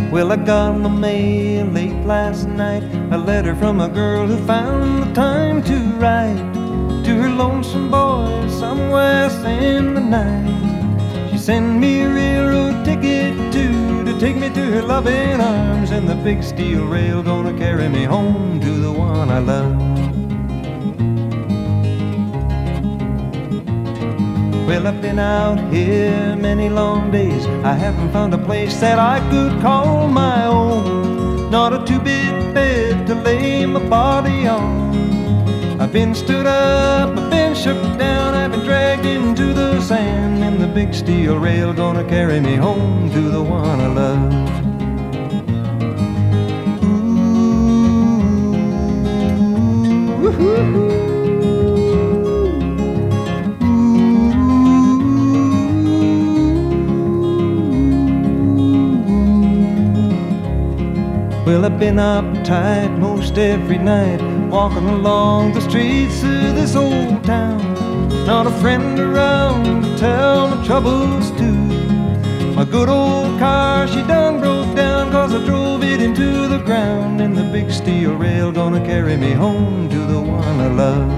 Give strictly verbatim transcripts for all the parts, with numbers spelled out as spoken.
Well, I got my mail late last night, a letter from a girl who found the time to write to her lonesome boy somewhere in the night. She sent me a railroad ticket too, to take me to her loving arms, and the big steel rail gonna carry me home to the one I love. Well, I've been out here many long days, I haven't found a place that I could call my own. Not a two-bit bed to lay my body on. I've been stood up, I've been shook down, I've been dragged into the sand, and the big steel rail gonna carry me home to the one I love. Ooh, woo-hoo-hoo. Well, I've been uptight most every night, walking along the streets of this old town. Not a friend around to tell my troubles to. My good old car, she done broke down, 'cause I drove it into the ground, and the big steel rail gonna carry me home to the one I love.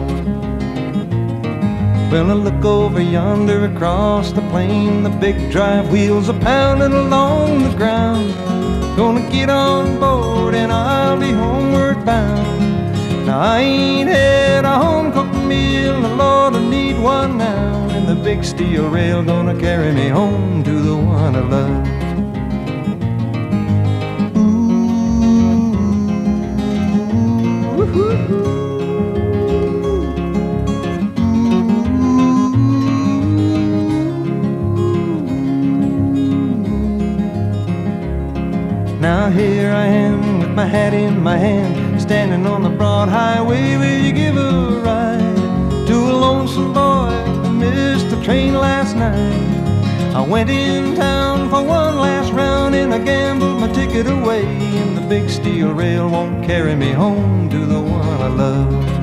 Well, I look over yonder across the plain, the big drive wheels are pounding along the ground. Gonna get on board and I'll be homeward bound. Now I ain't had a home-cooked meal, and Lord, I need one now, and the big steel rail gonna carry me home to the one I love. Ooh, woo-hoo-hoo. Now here I am with my hat in my hand, standing on the broad highway. Will you give a ride to a lonesome boy who missed the train last night? I went in town for one last round, and I gambled my ticket away, and the big steel rail won't carry me home to the one I love.